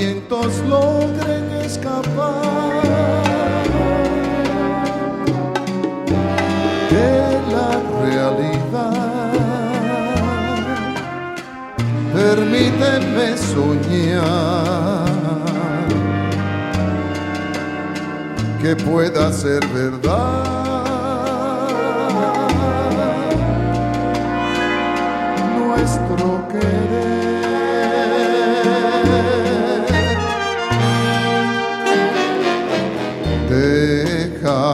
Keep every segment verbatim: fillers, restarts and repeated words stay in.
pensamientos logren escapar de la realidad. Permíteme soñar que pueda ser verdad nuestro querer. Deja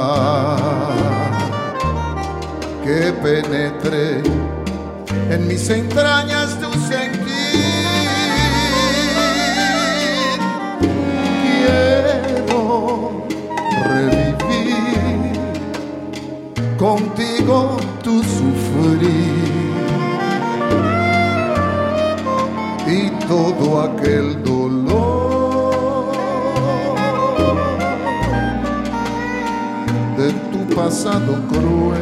que penetre en mis entrañas tu sentir. Quiero revivir contigo tu sufrir y todo aquel dolor de tu pasado cruel.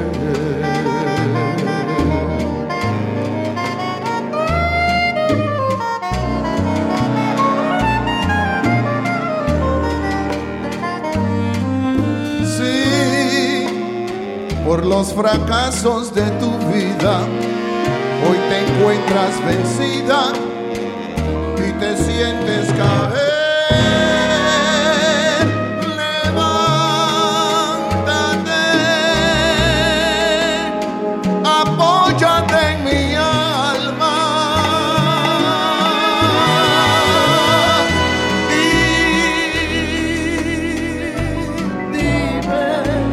Por los fracasos de tu vida, hoy te encuentras vencida y te sientes caer. Levántate, apóyate en mi alma y dime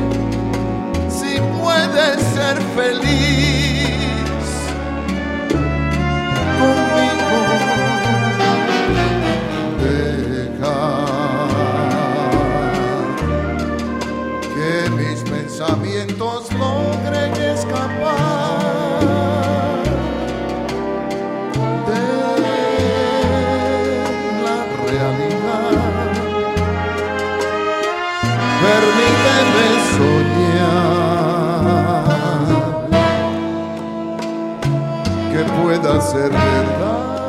ser feliz conmigo. Deja que mis pensamientos logren escapar de la realidad. Permíteme soñar que pueda ser verdad